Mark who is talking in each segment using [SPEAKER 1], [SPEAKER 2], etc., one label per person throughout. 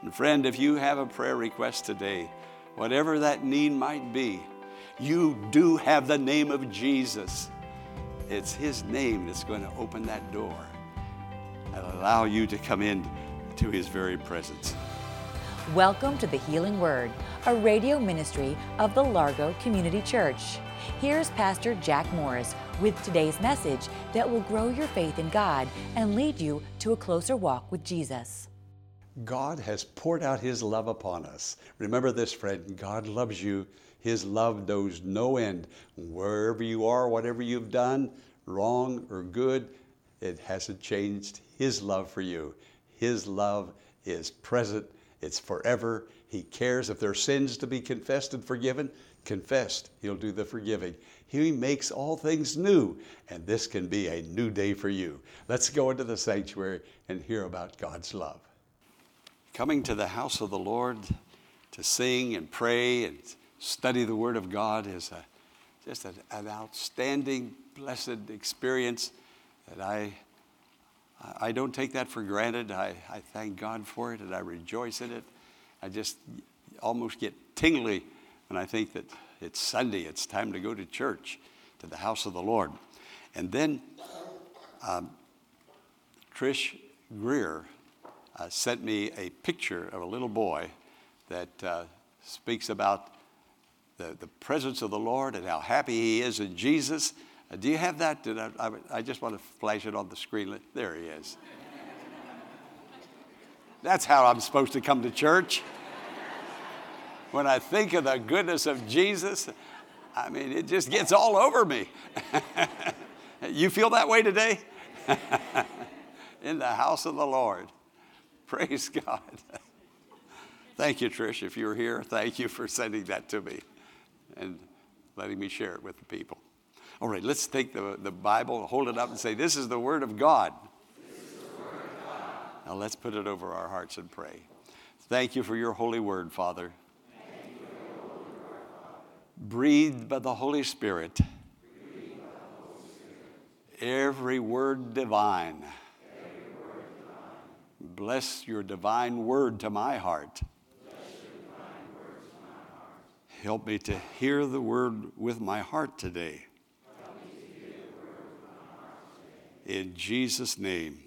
[SPEAKER 1] And friend, if you have a prayer request today, whatever that need might be, you do have the name of Jesus. It's his name that's going to open that door and allow you to come in to his very presence.
[SPEAKER 2] Welcome to the Healing Word, a radio ministry of the Largo Community Church. Here's Pastor Jack Morris with today's message that will grow your faith in God and lead you to a closer walk with Jesus.
[SPEAKER 1] God has poured out his love upon us. Remember this, friend, God loves you. His love knows no end. Wherever you are, whatever you've done, wrong or good, it hasn't changed his love for you. His love is present. It's forever. He cares if there are sins to be confessed and forgiven. Confessed, he'll do the forgiving. He makes all things new, and this can be a new day for you. Let's go into the sanctuary and hear about God's love. Coming to the house of the Lord to sing and pray and study the Word of God is just an outstanding, blessed experience that I don't take that for granted. I thank God for it and I rejoice in it. I just almost get tingly when I think that it's Sunday, it's time to go to church, to the house of the Lord. And then Trish Greer sent me a picture of a little boy that speaks about the presence of the Lord and how happy he is in Jesus. Do you have that? I just want to flash it on the screen. There he is. That's how I'm supposed to come to church. When I think of the goodness of Jesus, I mean, it just gets all over me. You feel that way today? In the house of the Lord. Praise God. Thank you, Trish, if you're here. Thank you for sending that to me and letting me share it with the people. All right, let's take the Bible, hold it up and say, this is the Word of God.
[SPEAKER 3] This is the Word of God.
[SPEAKER 1] Now let's put it over our hearts and pray. Thank you for your holy word, Father.
[SPEAKER 3] Thank you for your holy word, Father.
[SPEAKER 1] Breathed by the Holy Spirit. Every word divine. Bless your divine word to my heart. Help me to hear the word with my heart today. In Jesus' name.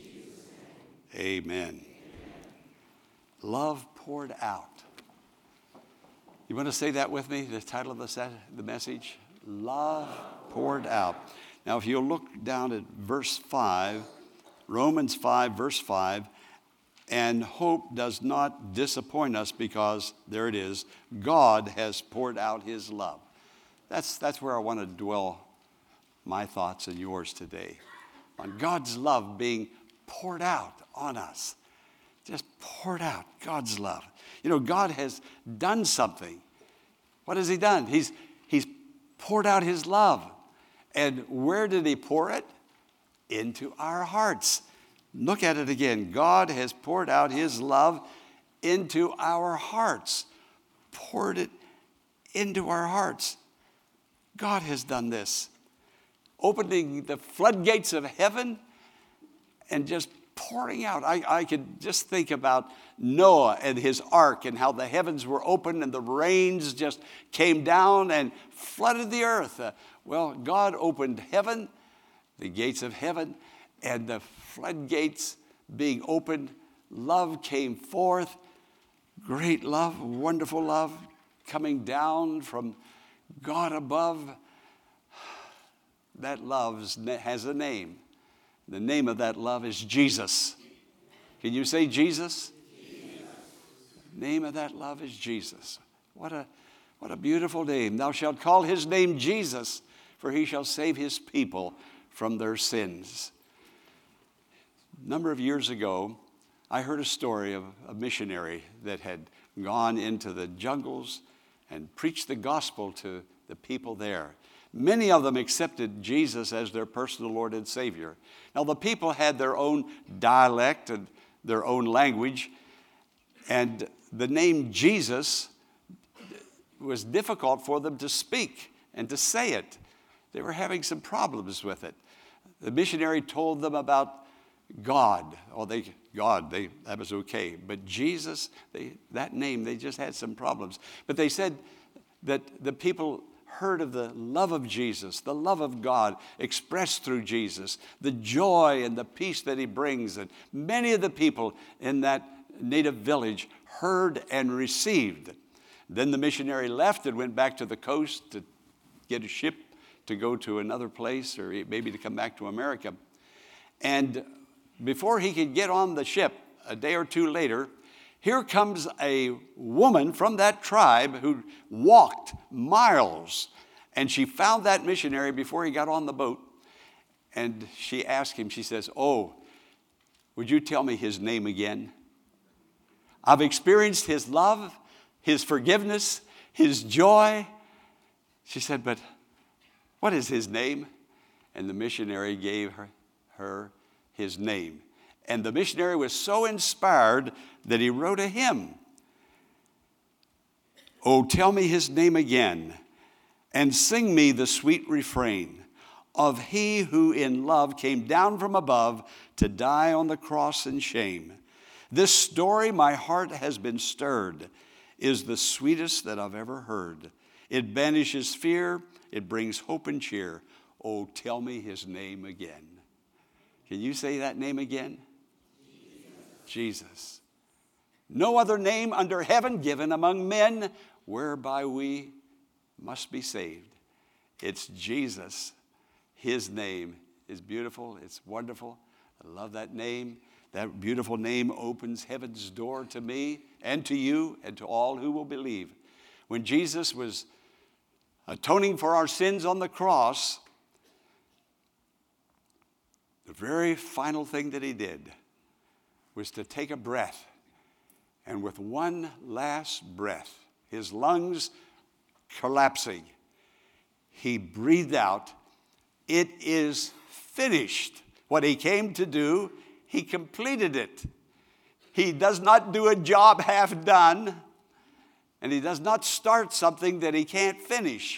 [SPEAKER 1] Amen. Love poured out. You want to say that with me? The title of the message? Love poured out. Now, if you'll look down at verse 5, Romans 5, verse 5, and hope does not disappoint us because, there it is, God has poured out his love. That's where I want to dwell my thoughts and yours today. On God's love being poured out on us. Just poured out, God's love. You know, God has done something. What has he done? He's poured out his love. And where did he pour it? Into our hearts. Look at it again. God has poured out his love into our hearts. Poured it into our hearts. God has done this. Opening the floodgates of heaven and just pouring out. I could just think about Noah and his ark and how the heavens were open and the rains just came down and flooded the earth. Well, God opened heaven, the gates of heaven, and the floodgates being opened, love came forth, great love, wonderful love coming down from God above. That love has a name. The name of that love is Jesus. Can you say Jesus? Jesus. Name of that love is Jesus. What a beautiful name. Thou shalt call his name Jesus, for he shall save his people from their sins. A number of years ago, I heard a story of a missionary that had gone into the jungles and preached the gospel to the people there. Many of them accepted Jesus as their personal Lord and Savior. Now, the people had their own dialect and their own language, and the name Jesus was difficult for them to speak and to say it. They were having some problems with it. The missionary told them about God, or they God, that was okay. But Jesus, that name, they just had some problems. But they said that the people heard of the love of Jesus, the love of God expressed through Jesus, the joy and the peace that he brings. And many of the people in that native village heard and received. Then the missionary left and went back to the coast to get a ship to go to another place, or maybe to come back to America. And before he could get on the ship, a day or two later, here comes a woman from that tribe who walked miles. And she found that missionary before he got on the boat. And she asked him, she says, "Oh, would you tell me his name again? I've experienced his love, his forgiveness, his joy." She said, "But what is his name?" And the missionary gave her his name. And the missionary was so inspired that he wrote a hymn. "Oh, tell me his name again, and sing me the sweet refrain of he who in love came down from above to die on the cross in shame. This story my heart has been stirred, is the sweetest that I've ever heard. It banishes fear, it brings hope and cheer. Oh, tell me his name again." Can you say that name again? Jesus. "No other name under heaven given among men whereby we must be saved." It's Jesus. His name is beautiful. It's wonderful. I love that name. That beautiful name opens heaven's door to me and to you and to all who will believe. When Jesus was atoning for our sins on the cross, the very final thing that he did was to take a breath. And with one last breath, his lungs collapsing, he breathed out, "It is finished." What he came to do, he completed it. He does not do a job half done, and he does not start something that he can't finish.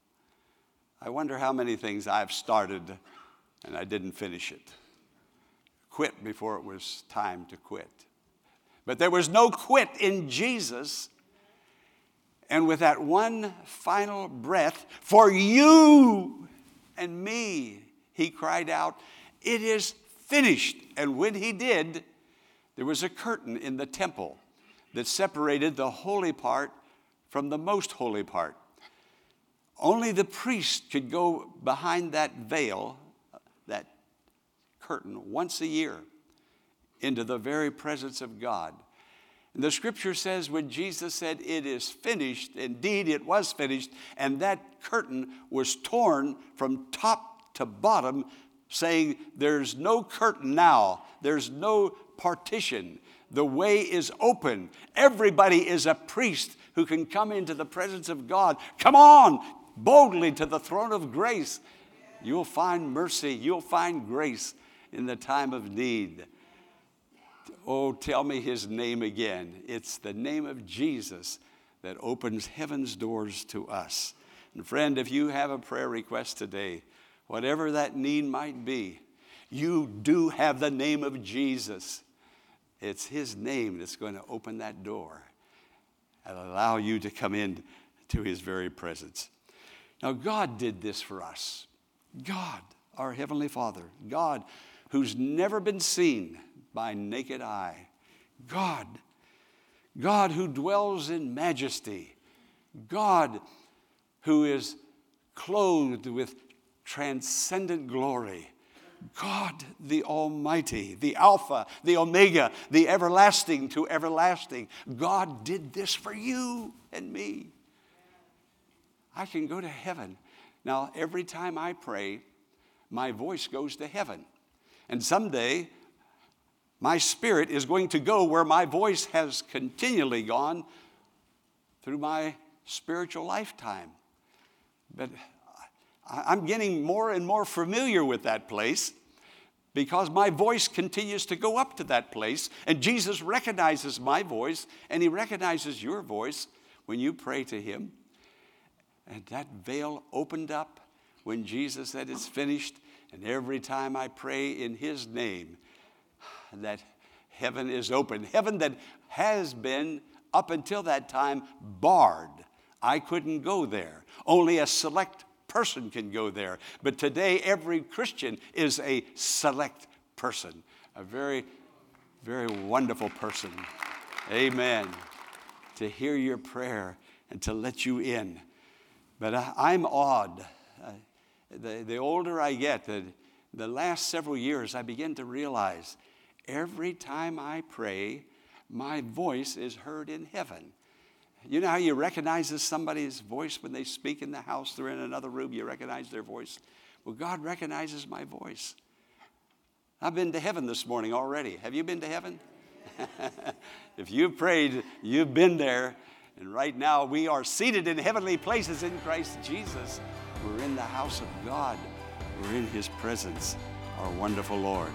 [SPEAKER 1] I wonder how many things I've started and I didn't finish it. Quit before it was time to quit. But there was no quit in Jesus. And with that one final breath, for you and me, he cried out, "It is finished." And when he did, there was a curtain in the temple that separated the holy part from the most holy part. Only the priest could go behind that veil, that curtain, once a year into the very presence of God. And the scripture says when Jesus said, "It is finished," indeed it was finished, and that curtain was torn from top to bottom, saying there's no curtain now, there's no partition. The way is open. Everybody is a priest who can come into the presence of God. Come on, boldly to the throne of grace. You'll find mercy. You'll find grace in the time of need. Oh, tell me his name again. It's the name of Jesus that opens heaven's doors to us. And friend, if you have a prayer request today, whatever that need might be, you do have the name of Jesus. It's his name that's going to open that door and allow you to come in to his very presence. Now, God did this for us. God, our Heavenly Father, God who's never been seen by naked eye. God who dwells in majesty. God who is clothed with transcendent glory. God the Almighty, the Alpha, the Omega, the everlasting to everlasting. God did this for you and me. I can go to heaven. Now, every time I pray, my voice goes to heaven. And someday, my spirit is going to go where my voice has continually gone through my spiritual lifetime. But I'm getting more and more familiar with that place because my voice continues to go up to that place. And Jesus recognizes my voice, and he recognizes your voice when you pray to him. And that veil opened up when Jesus said it's finished. And every time I pray in his name, that Heaven is open. Heaven that has been, up until that time, barred. I couldn't go there. Only a select person can go there. But today, every Christian is a select person. A very, very wonderful person. Amen. To hear your prayer and to let you in. But I'm awed. The older I get, the last several years, I begin to realize every time I pray, my voice is heard in heaven. You know how you recognize somebody's voice when they speak in the house? They're in another room, you recognize their voice. Well, God recognizes my voice. I've been to heaven this morning already. Have you been to heaven? If you've prayed, you've been there. And right now, we are seated in heavenly places in Christ Jesus. We're in the house of God. We're in His presence, our wonderful Lord.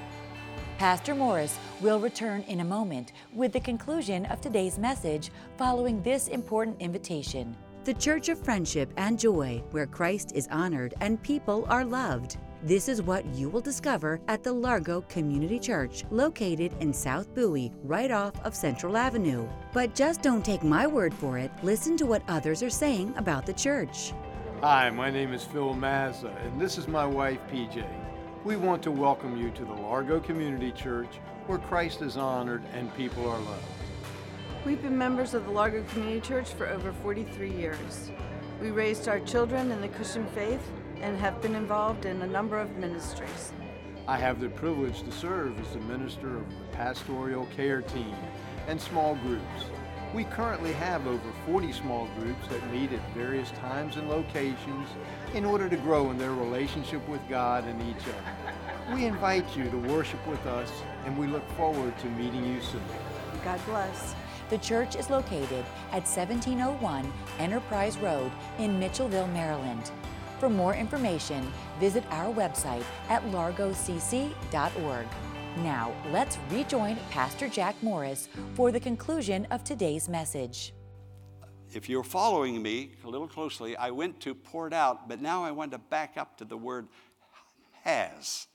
[SPEAKER 2] Pastor Morris will return in a moment with the conclusion of today's message following this important invitation. The Church of Friendship and Joy, where Christ is honored and people are loved. This is what you will discover at the Largo Community Church, located in South Bowie, right off of Central Avenue. But just don't take my word for it. Listen to what others are saying about the church.
[SPEAKER 4] Hi, my name is Phil Mazza, and this is my wife, PJ. We want to welcome you to the Largo Community Church, where Christ is honored and people are loved.
[SPEAKER 5] We've been members of the Largo Community Church for over 43 years. We raised our children in the Christian faith and have been involved in a number of ministries.
[SPEAKER 4] I have the privilege to serve as the minister of the pastoral care team and small groups. We currently have over 40 small groups that meet at various times and locations in order to grow in their relationship with God and each other. We invite you to worship with us, and we look forward to meeting you soon.
[SPEAKER 5] God bless.
[SPEAKER 2] The church is located at 1701 Enterprise Road in Mitchellville, Maryland. For more information, visit our website at largocc.org. Now, let's rejoin Pastor Jack Morris for the conclusion of today's message.
[SPEAKER 1] If you're following me a little closely, I went to poured out, but now I want to back up to the word has.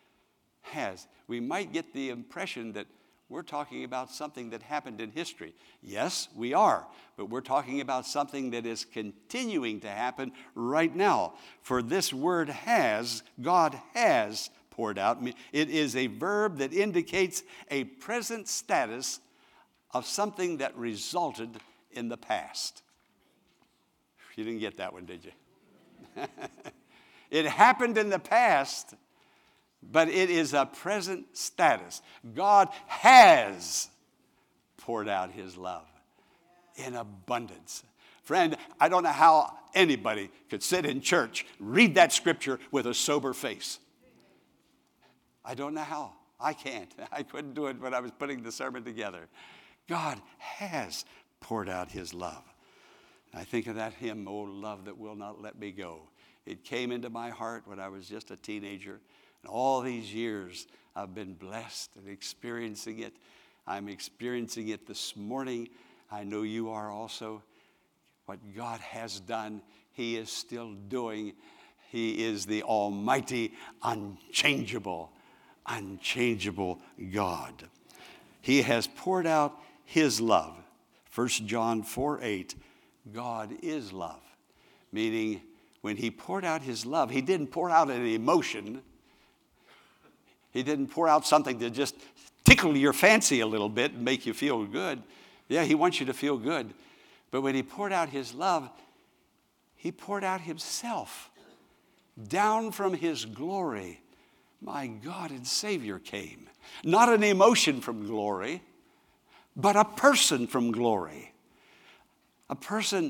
[SPEAKER 1] Has. We might get the impression that we're talking about something that happened in history. Yes, we are, but we're talking about something that is continuing to happen right now. For this word has, God has poured out. It is a verb that indicates a present status of something that resulted in the past. You didn't get that one, did you? It happened in the past, but it is a present status. God has poured out His love in abundance. Friend, I don't know how anybody could sit in church, read that scripture with a sober face. I don't know how. I can't. I couldn't do it when I was putting the sermon together. God has poured out His love. And I think of that hymn, "Oh, love that will not let me go." It came into my heart when I was just a teenager. And all these years, I've been blessed and experiencing it. I'm experiencing it this morning. I know you are also. What God has done, He is still doing. He is the almighty, unchangeable God. He has poured out His love. 1 John 4:8, God is love. Meaning, when He poured out His love, He didn't pour out an emotion. He didn't pour out something to just tickle your fancy a little bit and make you feel good. Yeah, He wants you to feel good. But when He poured out His love, He poured out Himself. Down from His glory, my God and Savior came. Not an emotion from glory, but a person from glory. A person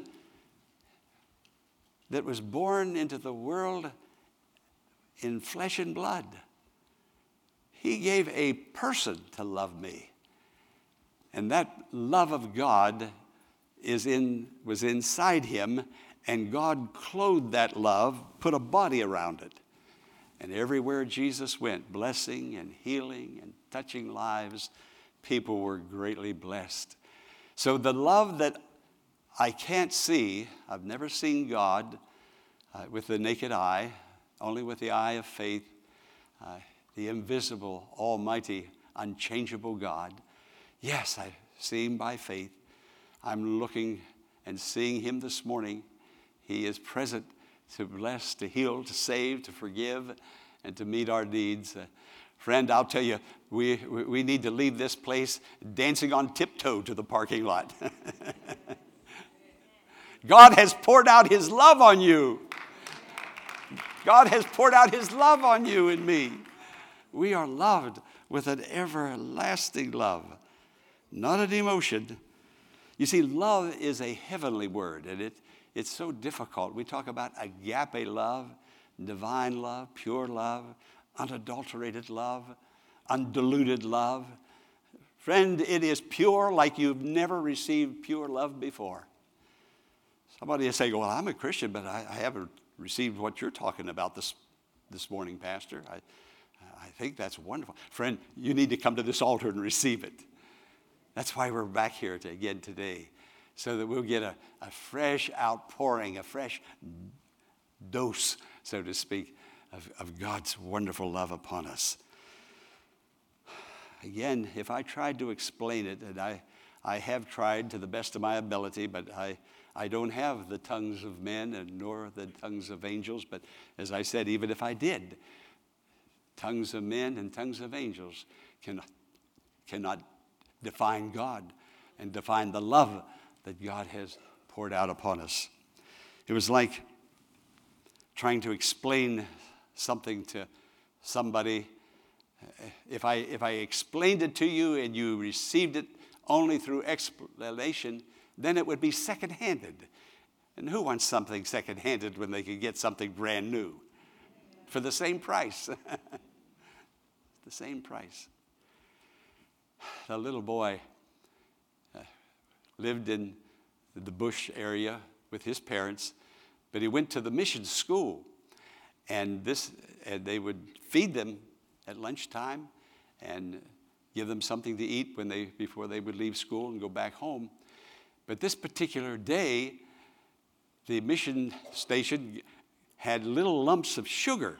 [SPEAKER 1] that was born into the world in flesh and blood. He gave a person to love me. And that love of God was inside Him, and God clothed that love, put a body around it. And everywhere Jesus went, blessing and healing and touching lives, people were greatly blessed. So the love that I can't see, I've never seen God with the naked eye, only with the eye of faith, the invisible, almighty, unchangeable God. Yes, I see him by faith. I'm looking and seeing him this morning. He is present to bless, to heal, to save, to forgive, and to meet our needs. Friend, I'll tell you, we need to leave this place dancing on tiptoe to the parking lot. God has poured out his love on you. God has poured out his love on you and me. We are loved with an everlasting love, not an emotion. You see, love is a heavenly word, and it's so difficult. We talk about agape love, divine love, pure love, unadulterated love, undiluted love. Friend, it is pure like you've never received pure love before. Somebody is saying, well, I'm a Christian, but I haven't received what you're talking about this morning, Pastor. I think that's wonderful. Friend, you need to come to this altar and receive it. That's why we're back here again today, so that we'll get a fresh outpouring, a fresh dose, so to speak, of God's wonderful love upon us. Again, if I tried to explain it, and I have tried to the best of my ability, but I don't have the tongues of men and nor the tongues of angels. But as I said, even if I did, tongues of men and tongues of angels cannot define God and define the love that God has poured out upon us. It was like trying to explain something to somebody. If I explained it to you and you received it only through explanation, then it would be second-handed. And who wants something second-handed when they can get something brand new for the same price? The same price. A little boy lived in the bush area with his parents, but he went to the mission school, and they would feed them at lunchtime and give them something to eat before they would leave school and go back home. But this particular day, the mission station had little lumps of sugar,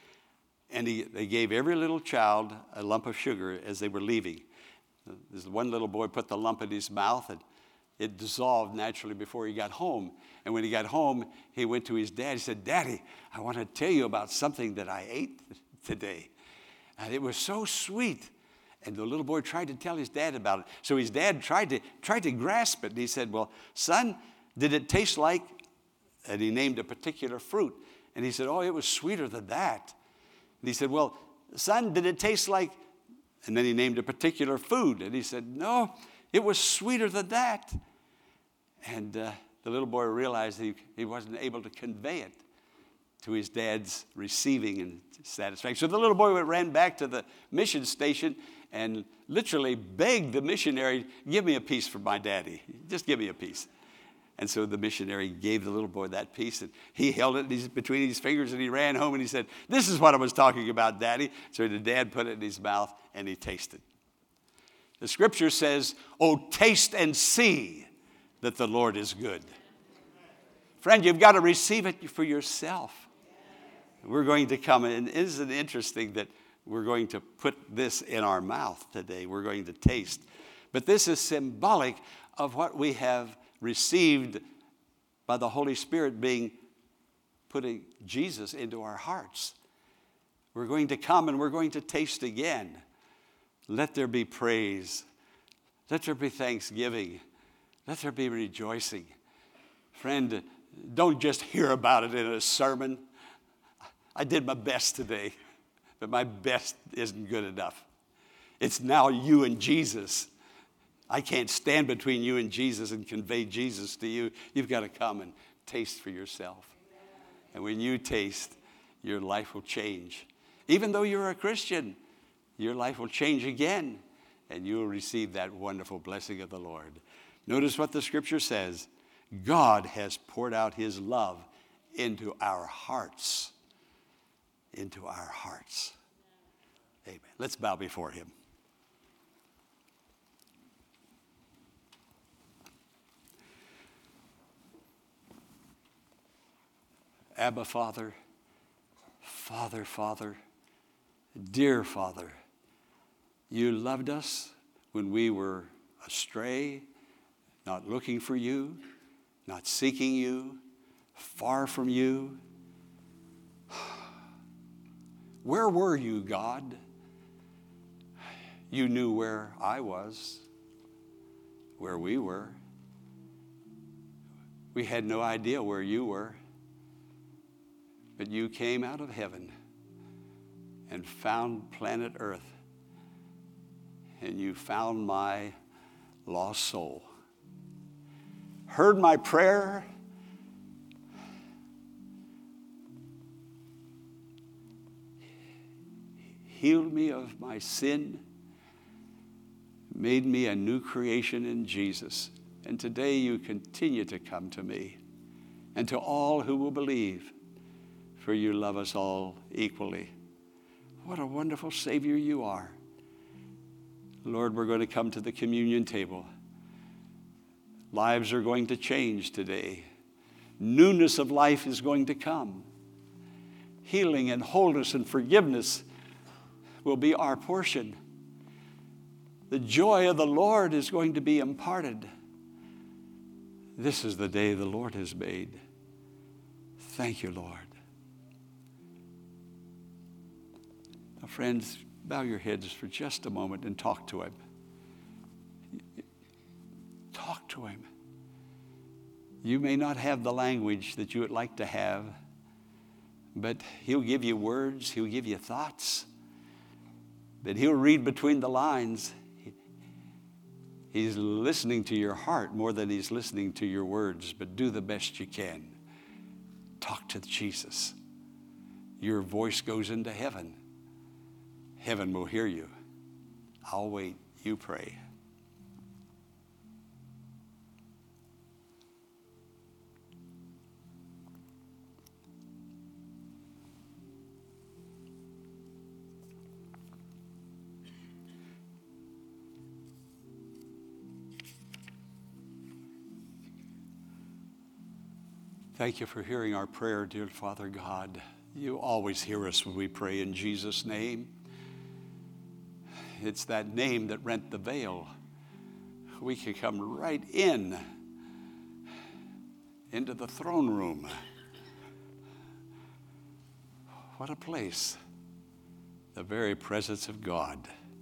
[SPEAKER 1] and they gave every little child a lump of sugar as they were leaving. This one little boy put the lump in his mouth, and it dissolved naturally before he got home. And when he got home, he went to his dad. He said, "Daddy, I want to tell you about something that I ate today. And it was so sweet." And the little boy tried to tell his dad about it. So his dad tried to grasp it. And he said, "Well, son, did it taste like?" And he named a particular fruit. And he said, "Oh, it was sweeter than that." And he said, "Well, son, did it taste like?" And then he named a particular food. And he said, "No, it was sweeter than that." And the little boy realized he wasn't able to convey it to his dad's receiving and satisfaction. So the little boy ran back to the mission station and literally begged the missionary, "Give me a piece for my daddy. Just give me a piece." And so the missionary gave the little boy that piece, and he held it between his fingers, and he ran home, and he said, "This is what I was talking about, Daddy." So the dad put it in his mouth, and he tasted. The scripture says, "Oh, taste and see that the Lord is good." Friend, you've got to receive it for yourself. We're going to come, and isn't it interesting that we're going to put this in our mouth today? We're going to taste. But this is symbolic of what we have received by the Holy Spirit putting Jesus into our hearts. We're going to come and we're going to taste again. Let there be praise. Let there be thanksgiving. Let there be rejoicing. Friend, don't just hear about it in a sermon. I did my best today, but my best isn't good enough. It's now you and Jesus. I can't stand between you and Jesus and convey Jesus to you. You've got to come and taste for yourself. And when you taste, your life will change. Even though you're a Christian, your life will change again, and you will receive that wonderful blessing of the Lord. Notice what the scripture says. God has poured out his love into our hearts. Into our hearts. Amen. Let's bow before him. Abba, Father, Father, Father, dear Father, You loved us when we were astray, not looking for you, not seeking you, far from you. Where were you, God? You knew where I was, where we were. We had no idea where you were, but you came out of heaven and found planet Earth, and you found my lost soul. Heard my prayer, healed me of my sin, made me a new creation in Jesus. And today you continue to come to me and to all who will believe, for you love us all equally. What a wonderful Savior you are. Lord, we're going to come to the communion table. Lives are going to change today. Newness of life is going to come. Healing and wholeness and forgiveness will be our portion. The joy of the Lord is going to be imparted. This is the day the Lord has made. Thank you, Lord. Now, friends, bow your heads for just a moment and talk to him. Talk to him. You may not have the language that you would like to have, but he'll give you words, he'll give you thoughts, but he'll read between the lines. He's listening to your heart more than he's listening to your words, but do the best you can. Talk to Jesus. Your voice goes into heaven. Heaven will hear you. I'll wait. You pray. Thank you for hearing our prayer, dear Father God. You always hear us when we pray in Jesus' name. It's that name that rent the veil. We can come right into the throne room. What a place. The very presence of God.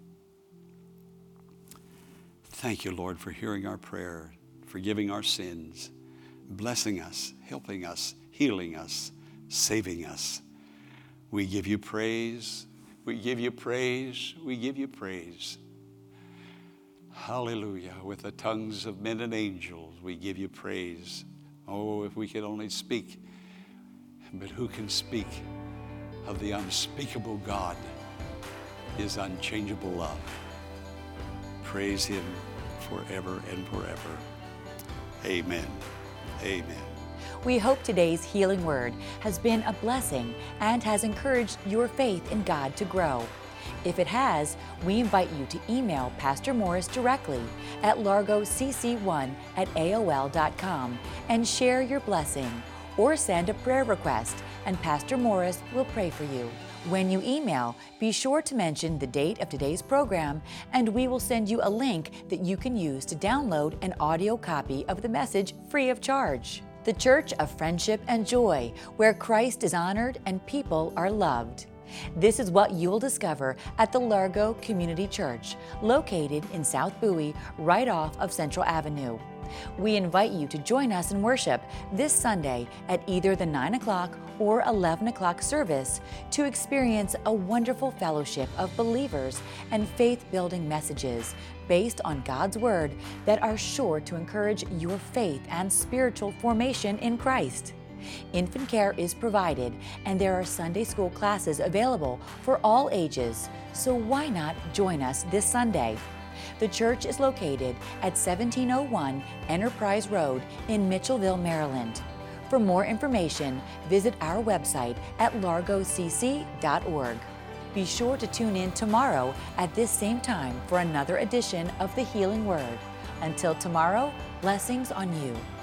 [SPEAKER 1] Thank you, Lord, for hearing our prayer, forgiving our sins, blessing us, helping us, healing us, saving us. We give you praise. We give you praise. We give you praise. Hallelujah. With the tongues of men and angels, we give you praise. Oh, if we could only speak. But who can speak of the unspeakable God, his unchangeable love? Praise him forever and forever. Amen. Amen.
[SPEAKER 2] We hope today's healing word has been a blessing and has encouraged your faith in God to grow. If it has, we invite you to email Pastor Morris directly at largocc1@aol.com and share your blessing, or send a prayer request and Pastor Morris will pray for you. When you email, be sure to mention the date of today's program, and we will send you a link that you can use to download an audio copy of the message free of charge. The Church of Friendship and Joy, where Christ is honored and people are loved. This is what you will discover at the Largo Community Church, located in South Bowie, right off of Central Avenue. We invite you to join us in worship this Sunday at either the 9 o'clock or 11 o'clock service to experience a wonderful fellowship of believers and faith-building messages based on God's Word that are sure to encourage your faith and spiritual formation in Christ. Infant care is provided, and there are Sunday school classes available for all ages, so why not join us this Sunday? The church is located at 1701 Enterprise Road in Mitchellville, Maryland. For more information, visit our website at largocc.org. Be sure to tune in tomorrow at this same time for another edition of the Healing Word. Until tomorrow, blessings on you.